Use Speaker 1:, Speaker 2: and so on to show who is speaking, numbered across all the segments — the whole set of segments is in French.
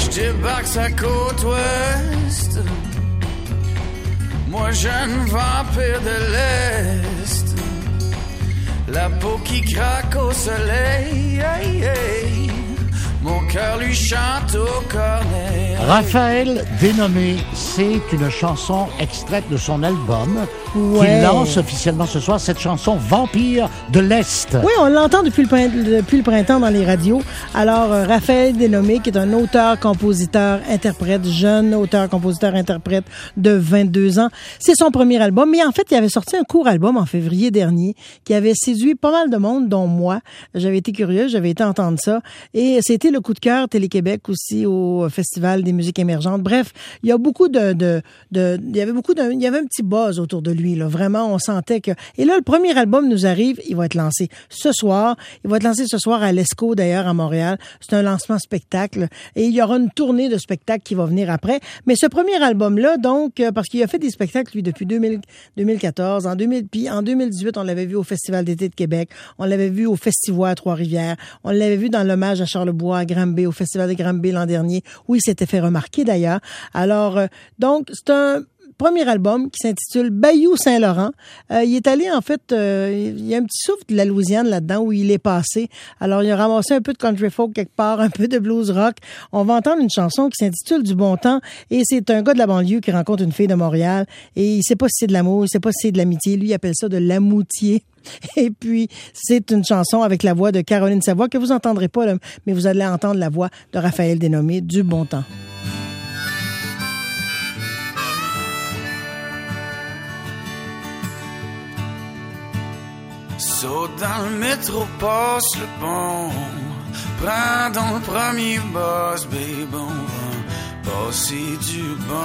Speaker 1: J'débarque sa côte ouest. Moi, jeune vampire de l'Est. La peau qui craque au soleil. Hey, hey. Mon cœur lui chante au cornet.
Speaker 2: Raphaël Dénommé, c'est une chanson extraite de son album qu'il lance officiellement ce soir, cette chanson Vampire de l'Est.
Speaker 3: Oui, on l'entend depuis le printemps dans les radios. Alors, Raphaël Dénommé, qui est un auteur, compositeur, interprète, jeune auteur, compositeur, interprète de 22 ans. C'est son premier album, mais en fait, il avait sorti un court album en février dernier qui avait séduit pas mal de monde, dont moi. J'avais été curieuse, j'avais été entendre ça. Et c'était le coup de cœur Télé-Québec aussi au Festival des musiques émergentes. Bref, il y a beaucoup il y avait un petit buzz autour de lui, là. Vraiment, on sentait que... Et là, le premier album nous arrive, il va être lancé ce soir. Il va être lancé ce soir à l'ESCO, d'ailleurs, à Montréal. C'est un lancement spectacle. Et il y aura une tournée de spectacles qui va venir après. Mais ce premier album-là, donc, parce qu'il a fait des spectacles, lui, depuis 2014. Puis en 2018, on l'avait vu au Festival d'été de Québec. On l'avait vu au Festivois à Trois-Rivières. On l'avait vu dans l'hommage à Charlebois, à Granby, au Festival de Granby l'an dernier, où il s'était fait remarquer d'ailleurs. Alors, donc, c'est un premier album qui s'intitule Bayou Saint-Laurent. Il est allé, en fait, il y a un petit souffle de la Louisiane là-dedans où il est passé. Alors, il a ramassé un peu de country folk quelque part, un peu de blues rock. On va entendre une chanson qui s'intitule Du bon temps et c'est un gars de la banlieue qui rencontre une fille de Montréal et il sait pas si c'est de l'amour, il sait pas si c'est de l'amitié. Lui, il appelle ça de l'amoutier. Et puis, c'est une chanson avec la voix de Caroline Savoie que vous entendrez pas, là, mais vous allez entendre la voix de Raphaël Dénommé, Du bon temps.
Speaker 1: Saute dans le métro, passe le pont. Prends dans le premier bus, baby, bon. Passer du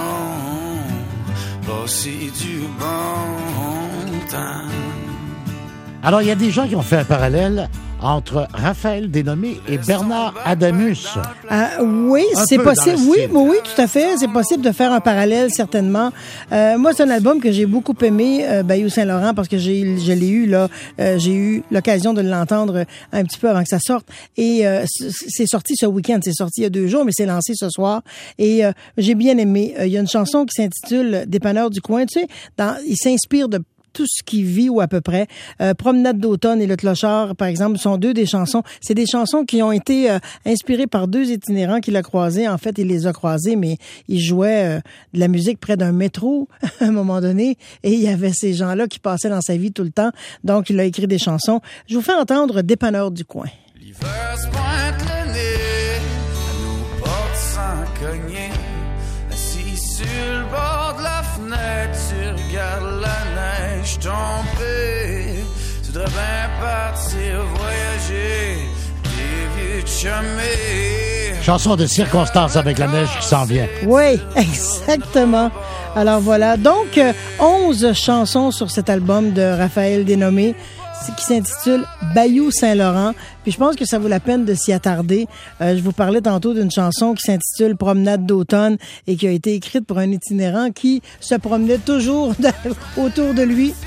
Speaker 1: bon temps.
Speaker 2: Alors, il y a des gens qui ont fait un parallèle entre Raphaël Dénommé et Bernard Adamus.
Speaker 3: Oui, c'est possible. Oui, tout à fait. C'est possible de faire un parallèle, certainement. Moi, c'est un album que j'ai beaucoup aimé, Bayou Saint-Laurent, parce que je l'ai eu, là. J'ai eu l'occasion de l'entendre un petit peu avant que ça sorte. Et c'est sorti ce week-end. C'est sorti il y a 2 jours, mais c'est lancé ce soir. Et j'ai bien aimé. Il y a une chanson qui s'intitule Dépanneur du coin. Tu sais, il s'inspire de tout ce qui vit ou à peu près. Promenade d'automne et Le Clochard, par exemple, sont 2 des chansons. C'est des chansons qui ont été inspirées par 2 itinérants qu'il a croisés. En fait, il les a croisés, mais il jouait de la musique près d'un métro à un moment donné. Et il y avait ces gens-là qui passaient dans sa vie tout le temps. Donc, il a écrit des chansons. Je vous fais entendre Dépanneur du coin.
Speaker 1: L'hiver se pointe le nez à nos portes sans cogner. Assis sur le bord de la fenêtre, tu regardes la neige tomber. Tu devrais bien partir voyager, des vieux chumés.
Speaker 2: Chanson de circonstance avec la neige qui s'en vient.
Speaker 3: Oui, exactement. Alors voilà, donc 11 chansons sur cet album de Raphaël Dénommé qui s'intitule Bayou Saint-Laurent. Puis je pense que ça vaut la peine de s'y attarder. Je vous parlais tantôt d'une chanson qui s'intitule Promenade d'automne et qui a été écrite pour un itinérant qui se promenait toujours autour de lui.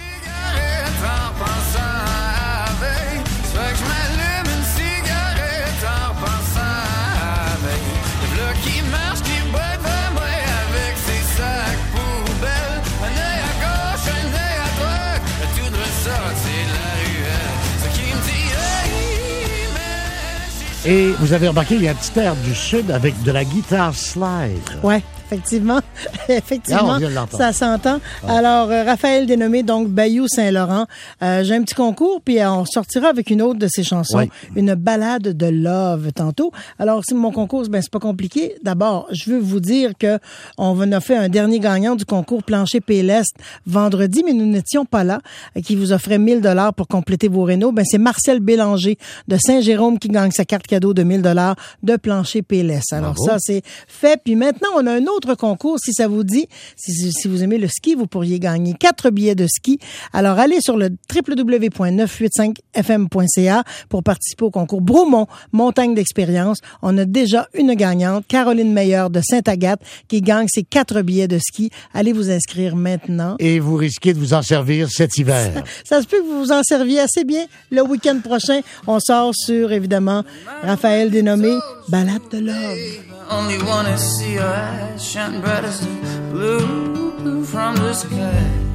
Speaker 2: Et vous avez remarqué, il y a un petit air du Sud avec de la guitare slide.
Speaker 3: Ouais. Effectivement, ça s'entend. Ouais. Alors, Raphaël Dénommé, donc Bayou Saint-Laurent. J'ai un petit concours, puis on sortira avec une autre de ses chansons, une ballade de love tantôt. Alors, si mon concours, c'est pas compliqué. D'abord, je veux vous dire que on a fait un dernier gagnant du concours Plancher Pays l'Est vendredi, mais nous n'étions pas là, qui vous offrait 1 000 $ pour compléter vos rénaux. C'est Marcel Bélanger de Saint-Jérôme qui gagne sa carte cadeau de 1 000 $ de Plancher Pays l'Est. Alors ça, c'est fait. Puis maintenant, on a un autre autre concours, si ça vous dit, si vous aimez le ski, vous pourriez gagner 4 billets de ski. Alors, allez sur le www.985fm.ca pour participer au concours Bromont, montagne d'expérience. On a déjà une gagnante, Caroline Meyer de Sainte-Agathe, qui gagne ses 4 billets de ski. Allez vous inscrire maintenant.
Speaker 2: Et vous risquez de vous en servir cet hiver.
Speaker 3: Ça se peut que vous vous en serviez assez bien. Le week-end prochain, on sort sur, évidemment, Raphaël Dénommé, Balade de l'Orbe.
Speaker 1: Only wanna see your eyes shine bright as the blue from the sky.